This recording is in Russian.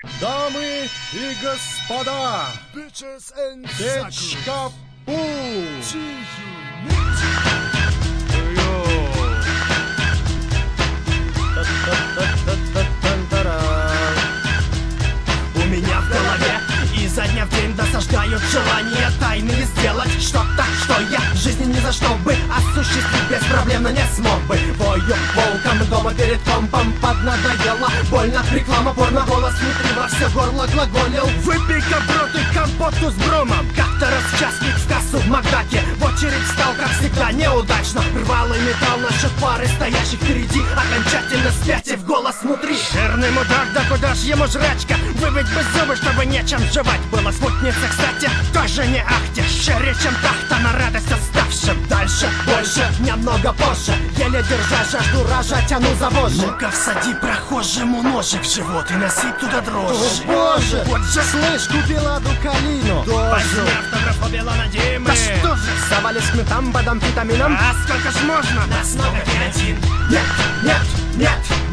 Дамы и господа, Печка Пу! У меня в голове изо дня в день досаждают желания тайные сделать что-то, что я в жизни ни за что бы осуществить без проблем, но не смог бы. Вою волком дома перед компом, поднадоело, больно, реклама, порно, голос внутри во все горло глаголил. Выпей-ка в рот и компоту с бромом. Как-то раз частник в кассу в Макдаке в очередь стал, как всегда, неудачно. Рвал и металл насчет пары стоящих впереди, окончательно спятив голос внутри. Жирный мудак, да куда ж ему жрачка? Выбить бы зубы, чтобы нечем жевать было. Спутница, кстати, тоже не ахти. Шире, чем тахта, на радость оставшим. Дальше, больше, немного позже, еле держа жажду рожа, тяну за вожжи. Ну-ка всади прохожему ножик в живот и насыпь туда дрожжи. О боже, вот же, слышь, купила дукалину. возьми автограф у Билана Димы. Да что же, завались к метамбадам, витаминам. А сколько ж можно? На основе один. Нет, нет, нет,